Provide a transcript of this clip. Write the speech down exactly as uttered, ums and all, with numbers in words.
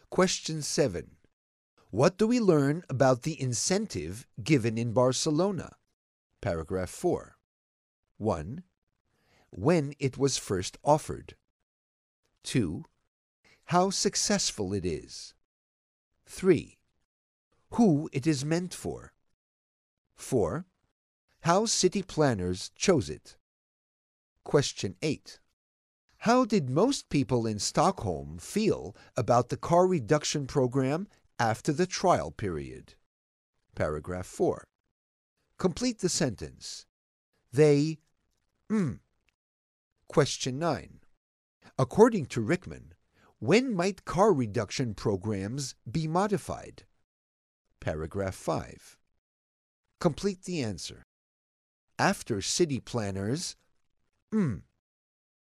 Question seven. What do we learn about the incentive given in Barcelona? Paragraph four. one. When it was first offered. two. How successful it is. three. Who it is meant for. four. How city planners chose it. Question eight. How did most people in Stockholm feel about the car reduction program after the trial period? Paragraph four. Complete the sentence. They, mm. Question nine. According to Rickman, when might car reduction programs be modified? Paragraph five. Complete the answer. After city planners, mm.